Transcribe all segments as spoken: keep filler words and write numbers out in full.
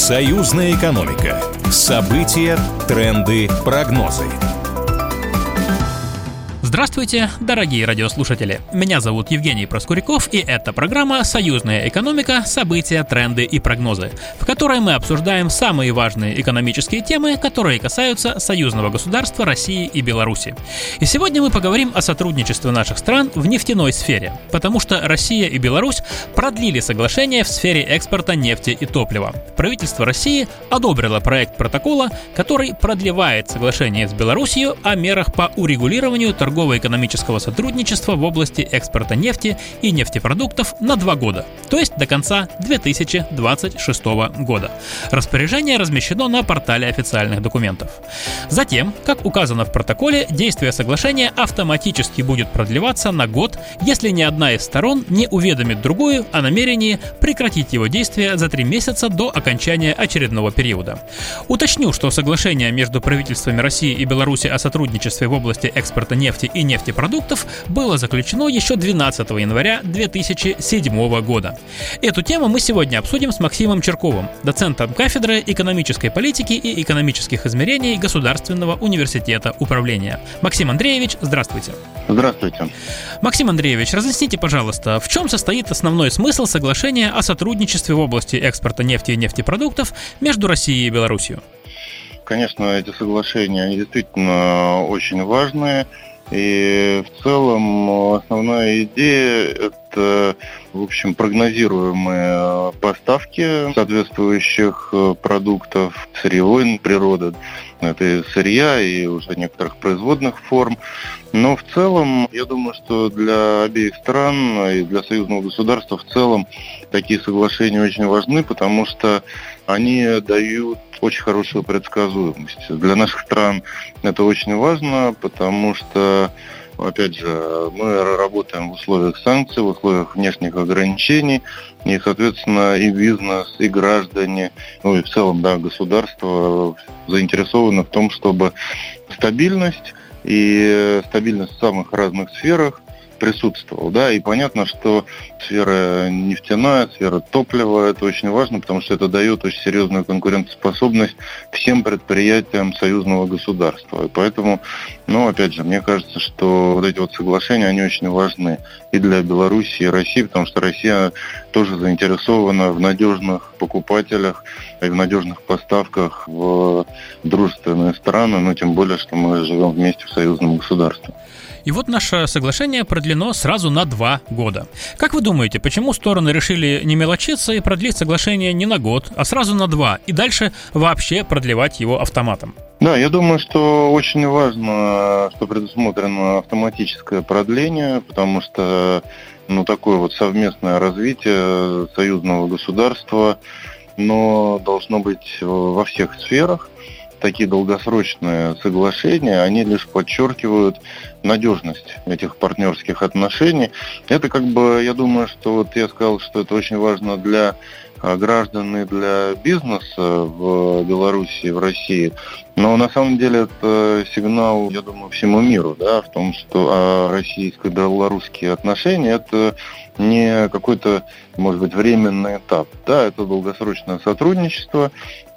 Союзная экономика. События, тренды, прогнозы. Здравствуйте, дорогие радиослушатели! Меня зовут Евгений Проскуряков, и это программа «Союзная экономика. События, тренды и прогнозы», в которой мы обсуждаем самые важные экономические темы, которые касаются союзного государства России и Беларуси. И сегодня мы поговорим о сотрудничестве наших стран в нефтяной сфере, потому что Россия и Беларусь продлили соглашение в сфере экспорта нефти и топлива. Правительство России одобрило проект протокола, который продлевает соглашение с Беларусью о мерах по урегулированию торговли экономического сотрудничества в области экспорта нефти и нефтепродуктов на два года, то есть до конца две тысячи двадцать шестого года. Распоряжение размещено на портале официальных документов. Затем, как указано в протоколе, действие соглашения автоматически будет продлеваться на год, если ни одна из сторон не уведомит другую о намерении прекратить его действие за три месяца до окончания очередного периода. Уточню, что соглашение между правительствами России и Беларуси о сотрудничестве в области экспорта нефти и нефтепродуктов было заключено еще двенадцатого января две тысячи седьмого года. Эту тему мы сегодня обсудим с Максимом Черковым, доцентом кафедры экономической политики и экономических измерений Государственного университета управления. Максим Андреевич, здравствуйте. Здравствуйте. Максим Андреевич, разъясните, пожалуйста, в чем состоит основной смысл соглашения о сотрудничестве в области экспорта нефти и нефтепродуктов между Россией и Беларусью? Конечно, эти соглашения, они действительно очень важные. И в целом основная идея – это, в общем, прогнозируемые поставки соответствующих продуктов, сырьевой природы, это и сырья, и уже некоторых производных форм. Но в целом, я думаю, что для обеих стран и для союзного государства в целом такие соглашения очень важны, потому что они дают очень хорошую предсказуемость. Для наших стран это очень важно, потому что, опять же, мы работаем в условиях санкций, в условиях внешних ограничений, и, соответственно, и бизнес, и граждане, ну и в целом, да, государство заинтересованы в том, чтобы стабильность и стабильность в самых разных сферах присутствовал, да, и понятно, что сфера нефтяная, сфера топлива, это очень важно, потому что это дает очень серьезную конкурентоспособность всем предприятиям союзного государства, и поэтому, ну, опять же, мне кажется, что вот эти вот соглашения, они очень важны и для Беларуси, и России, потому что Россия тоже заинтересована в надежных покупателях и в надежных поставках в дружественные страны, ну, тем более, что мы живем вместе в союзном государстве. И вот наше соглашение продлено сразу на два года. Как вы думаете, почему стороны решили не мелочиться и продлить соглашение не на год, а сразу на два, и дальше вообще продлевать его автоматом? Да, я думаю, что очень важно, что предусмотрено автоматическое продление, потому что, ну, такое вот совместное развитие союзного государства, но должно быть во всех сферах. Такие долгосрочные соглашения, они лишь подчеркивают надежность этих партнерских отношений. Это как бы, я думаю, что вот я сказал, что это очень важно для граждан и для бизнеса в Беларуси и в России. Но на самом деле это сигнал, я думаю, всему миру, да, в том, что российско-белорусские отношения – это не какой-то, может быть, временный этап. Да, это долгосрочное сотрудничество,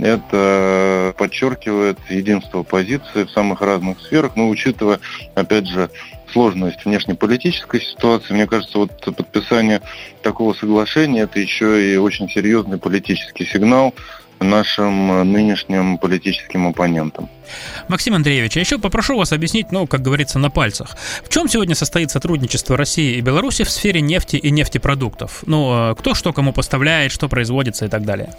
это подчеркивает единство позиций в самых разных сферах, но учитывая, опять же, сложность внешнеполитической ситуации, мне кажется, вот подписание такого соглашения – это еще и очень серьезный политический сигнал нашим нынешним политическим оппонентам. Максим Андреевич, а еще попрошу вас объяснить, ну, как говорится, на пальцах. В чем сегодня состоит сотрудничество России и Беларуси в сфере нефти и нефтепродуктов? Ну, кто что кому поставляет, что производится и так далее?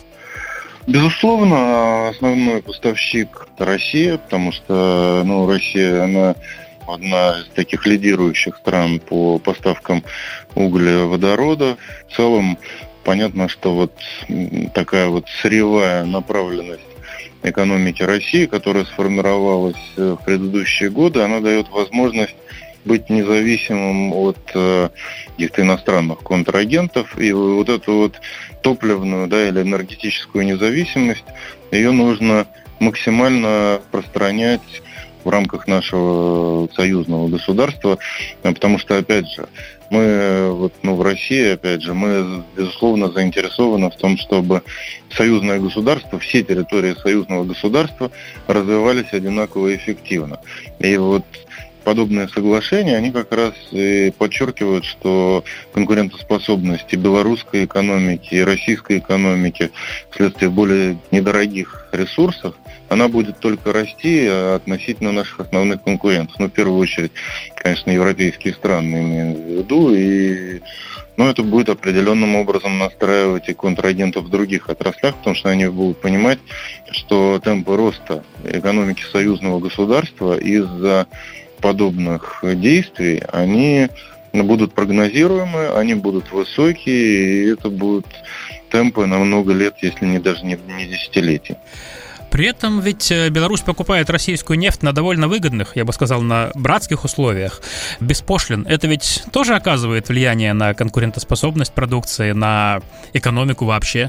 Безусловно, основной поставщик – это Россия, потому что, ну, Россия, она одна из таких лидирующих стран по поставкам углеводорода. В целом, понятно, что вот такая вот сырьевая направленность экономики России, которая сформировалась в предыдущие годы, она дает возможность быть независимым от каких-то иностранных контрагентов. И вот эту вот топливную, да, или энергетическую независимость, ее нужно максимально распространять в рамках нашего союзного государства, потому что, опять же, мы вот, ну, в России, опять же, мы, безусловно, заинтересованы в том, чтобы союзное государство, все территории союзного государства развивались одинаково эффективно. И вот подобные соглашения, они как раз и подчеркивают, что конкурентоспособность и белорусской экономики, и российской экономики вследствие более недорогих ресурсов, она будет только расти относительно наших основных конкурентов. Ну, в первую очередь, конечно, европейские страны имею в виду, и ну, это будет определенным образом настраивать и контрагентов в других отраслях, потому что они будут понимать, что темпы роста экономики союзного государства из-за подобных действий, они будут прогнозируемы, они будут высокие, и это будут темпы на много лет, если не даже не, не десятилетий. При этом ведь Беларусь покупает российскую нефть на довольно выгодных, я бы сказал, на братских условиях, без пошлин. Это ведь тоже оказывает влияние на конкурентоспособность продукции, на экономику вообще?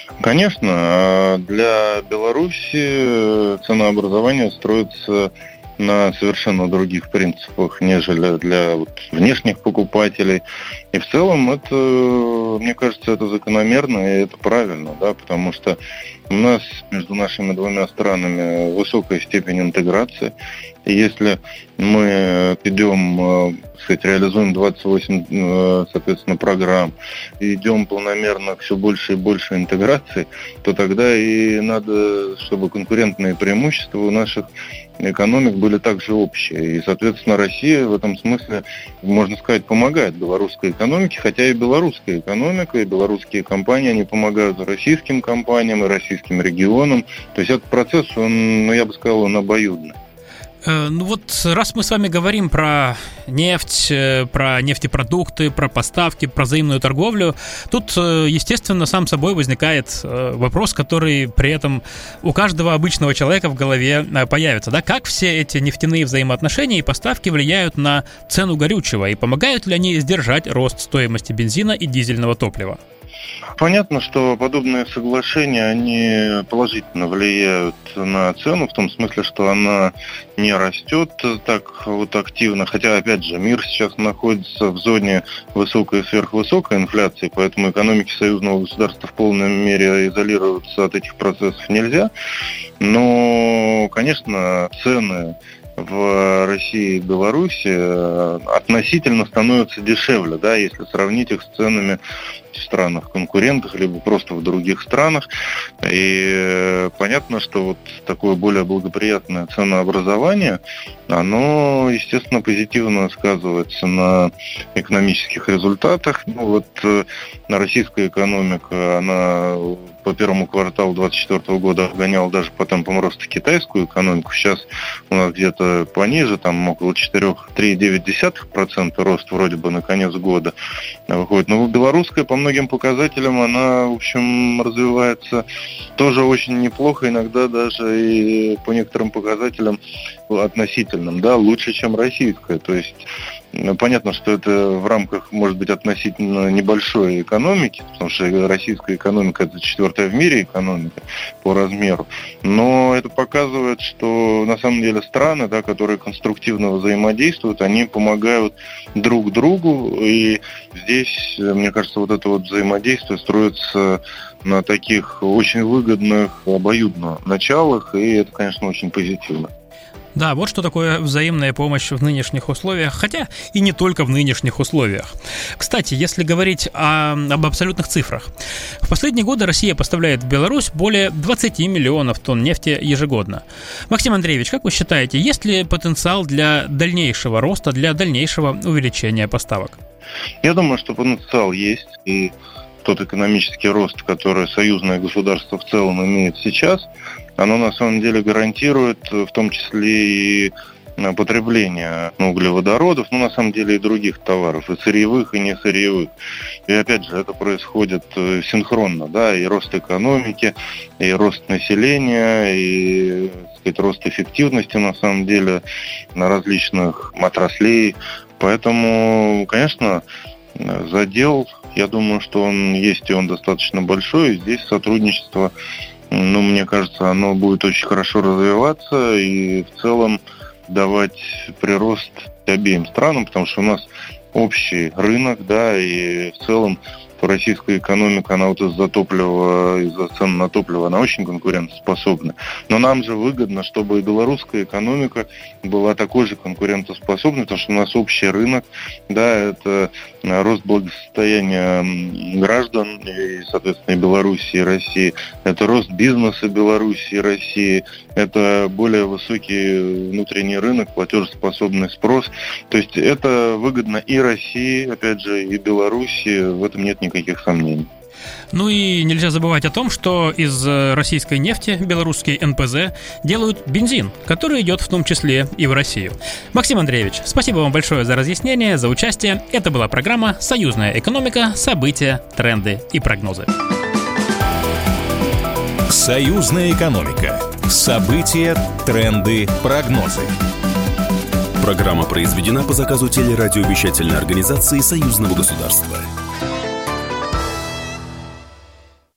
Конечно. Для Беларуси ценообразование строится на совершенно других принципах, нежели для вот внешних покупателей. И в целом это, мне кажется, это закономерно и это правильно, да, потому что у нас между нашими двумя странами высокая степень интеграции. И если мы идем, так сказать, реализуем двадцать восемь, соответственно, программ, и идем планомерно к все больше и больше интеграции, то тогда и надо, чтобы конкурентные преимущества у наших экономик были также общие. И, соответственно, Россия в этом смысле, можно сказать, помогает белорусской экономике, хотя и белорусская экономика, и белорусские компании, они помогают российским компаниям и российским регионам. То есть этот процесс, он, ну, я бы сказал, он обоюдный. Ну вот, раз мы с вами говорим про нефть, про нефтепродукты, про поставки, про взаимную торговлю, тут, естественно, сам собой возникает вопрос, который при этом у каждого обычного человека в голове появится. Да? Как все эти нефтяные взаимоотношения и поставки влияют на цену горючего и помогают ли они сдержать рост стоимости бензина и дизельного топлива? Понятно, что подобные соглашения, они положительно влияют на цену, в том смысле, что она не растет так вот активно, хотя, опять же, мир сейчас находится в зоне высокой и сверхвысокой инфляции, поэтому экономике союзного государства в полной мере изолироваться от этих процессов нельзя, но, конечно, цены в России и Беларуси относительно становятся дешевле, да, если сравнить их с ценами в странах-конкурентах, либо просто в других странах. И понятно, что вот такое более благоприятное ценообразование, оно, естественно, позитивно сказывается на экономических результатах. Ну, вот российская экономика, она по первому кварталу две тысячи двадцать четвёртого года обгоняла даже по темпам роста китайскую экономику. Сейчас у нас где-то пониже, там около четыре целых три десятых процента рост вроде бы на конец года выходит. Но белорусская по многим показателям, она, в общем, развивается тоже очень неплохо, иногда даже и по некоторым показателям относительным, да, лучше, чем российская. То есть понятно, что это в рамках, может быть, относительно небольшой экономики, потому что российская экономика – это четвертая в мире экономика по размеру, но это показывает, что на самом деле страны, да, которые конструктивно взаимодействуют, они помогают друг другу, и здесь, мне кажется, вот это вот взаимодействие строится на таких очень выгодных, обоюдных началах, и это, конечно, очень позитивно. Да, вот что такое взаимная помощь в нынешних условиях, хотя и не только в нынешних условиях. Кстати, если говорить о, об абсолютных цифрах. В последние годы Россия поставляет в Беларусь более двадцать миллионов тонн нефти ежегодно. Максим Андреевич, как вы считаете, есть ли потенциал для дальнейшего роста, для дальнейшего увеличения поставок? Я думаю, что потенциал есть, и тот экономический рост, который союзное государство в целом имеет сейчас, оно на самом деле гарантирует в том числе и потребление углеводородов, но на самом деле и других товаров, и сырьевых, и не сырьевых. И опять же, это происходит синхронно, да, и рост экономики, и рост населения, и, так сказать, рост эффективности на самом деле на различных отраслей. Поэтому, конечно, задел, я думаю, что он есть, и он достаточно большой, и здесь сотрудничество, ну, мне кажется, оно будет очень хорошо развиваться, и в целом давать прирост обеим странам, потому что у нас общий рынок, да, и в целом российская экономика, она вот из-за топлива, из-за цен на топливо, она очень конкурентоспособна. Но нам же выгодно, чтобы и белорусская экономика была такой же конкурентоспособной, потому что у нас общий рынок, да, это рост благосостояния граждан, и, соответственно, и Беларуси, и России, это рост бизнеса Беларуси и России, это более высокий внутренний рынок, платежеспособный спрос. То есть это выгодно и России, опять же, и Беларуси, в этом нет никаких сомнений. Ну и нельзя забывать о том, что из российской нефти белорусский эн пэ зэ делают бензин, который идет в том числе и в Россию. Максим Андреевич, спасибо вам большое за разъяснение, за участие. Это была программа «Союзная экономика. События, тренды и прогнозы». Союзная экономика. События, тренды, прогнозы. Программа произведена по заказу телерадиовещательной организации Союзного государства.